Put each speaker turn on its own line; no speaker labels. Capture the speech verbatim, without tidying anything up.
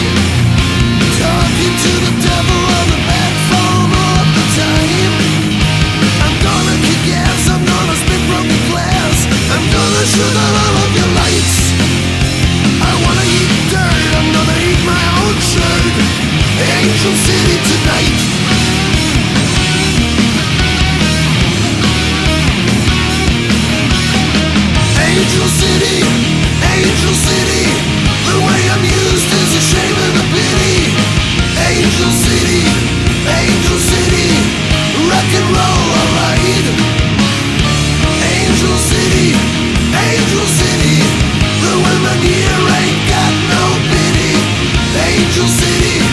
Talking to the devil on the platform all the time. I'm gonna kick ass, I'm gonna spit broken glass, I'm gonna shoot out all of your lights. I wanna eat dirt, I'm gonna eat my own shirt. Angel City tonight. Angel City, Angel City, the way I'm used is a shame and a pity. Angel City, Angel City, rock and roll, alright. Angel City, Angel City, the women here ain't got no pity. Angel City.